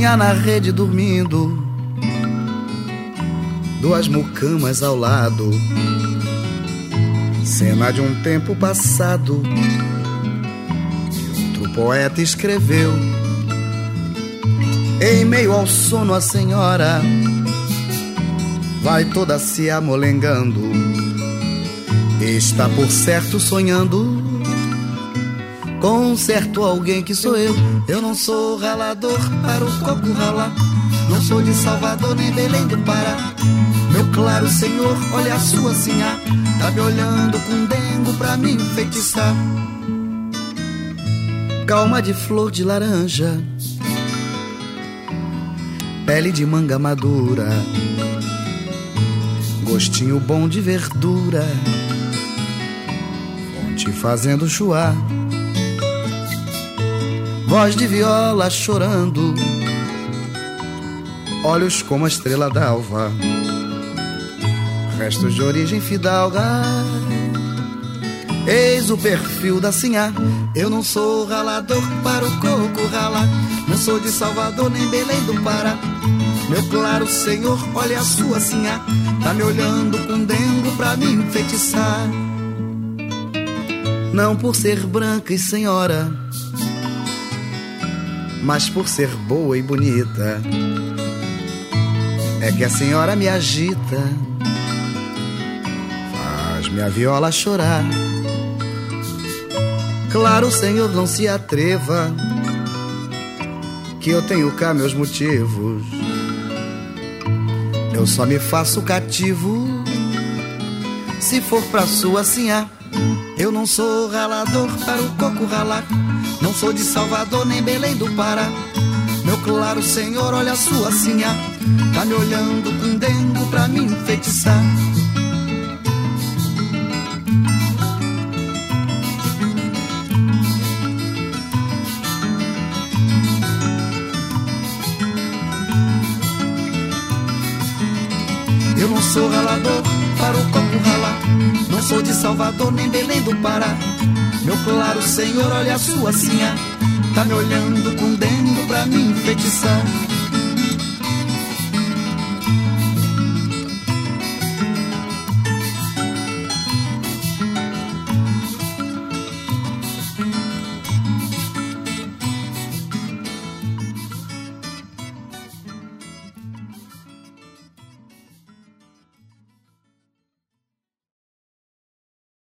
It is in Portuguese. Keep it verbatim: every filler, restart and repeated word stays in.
Sinhá na rede dormindo, duas mucamas ao lado, cena de um tempo passado que outro poeta escreveu. Em meio ao sono a senhora vai toda se amolengando, está por certo sonhando com certo alguém que sou eu. Eu não sou ralador para o coco ralar, não sou de Salvador nem Belém do Pará. Meu claro senhor, olha a sua sinhá, tá me olhando com dengo pra me enfeitiçar. Calma de flor de laranja, pele de manga madura, gostinho bom de verdura, fonte fazendo chuá. Voz de viola chorando, olhos como a estrela d'alva, restos de origem fidalga. Eis o perfil da sinhá. Eu não sou ralador para o coco ralar, não sou de Salvador nem Belém do Pará. Meu claro senhor, olha a sua sinhá, tá me olhando com dengo pra me enfeitiçar. Não por ser branca e senhora, mas por ser boa e bonita, é que a senhora me agita, faz minha viola chorar. Claro, senhor, não se atreva, que eu tenho cá meus motivos. Eu só me faço cativo se for pra sua sinhá. Eu não sou ralador para o coco ralar, não sou de Salvador nem Belém do Pará. Meu claro senhor, olha a sua sinhá, tá me olhando com dengo pra me enfeitiçar. Eu não sou ralador para o coco ralar, não sou de Salvador nem Belém do Pará. Meu claro senhor, olha a sua sinhá, tá me olhando com dengo pra me enfeitiçar.